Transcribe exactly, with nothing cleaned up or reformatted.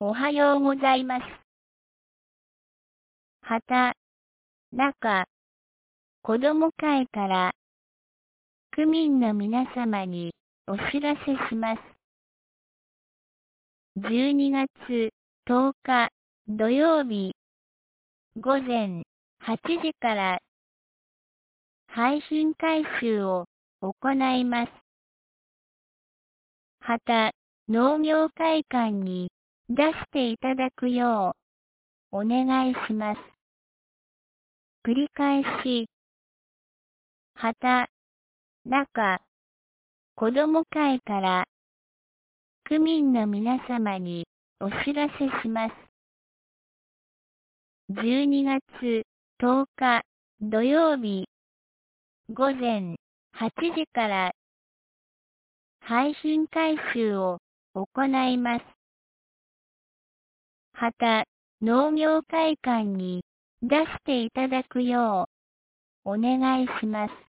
おはようございます。はた、なか、子ども会から区民の皆様にお知らせします。じゅうにがつとおか土曜日午前はちじから配信回収を行います。はた、農業会館に出していただくようお願いします。繰り返し、はた、なか、子ども会から区民の皆様にお知らせします。じゅうにがつとおか土曜日午前はちじから配信回収を行います。はた、農業会館に出していただくようお願いします。